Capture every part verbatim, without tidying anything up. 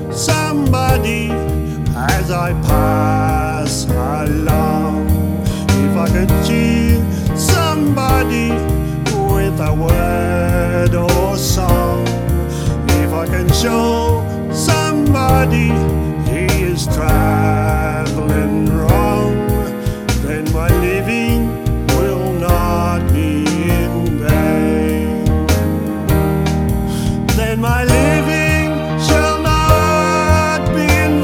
somebody as I pass along. If I can cheer somebody with a word or song, if I can show somebody he is traveling wrong, then my living will not be in vain. Then my living shall not be in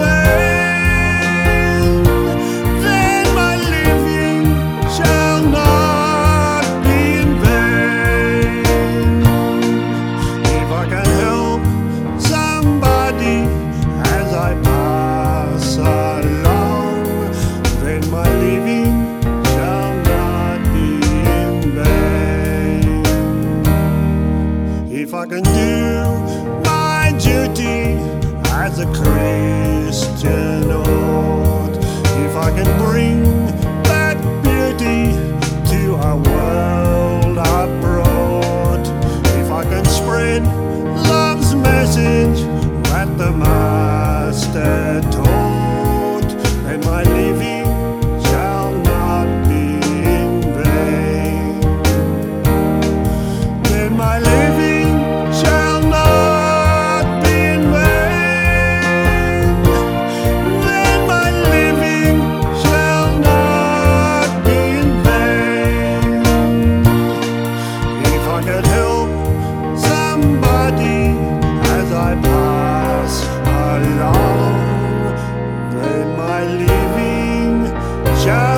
vain. Then my living shall not be in vain. If I can help somebody as I pass along, then my living shall not be in vain. If I can do my duty as a Christian ought, if I can bring that beauty to our world abroad, if I can spread love's message that the Master taught, then my living shall not be in vain. Then my living shall not be in vain. Then my living shall not be in vain. If I could help somebody as I pass along, then my living shall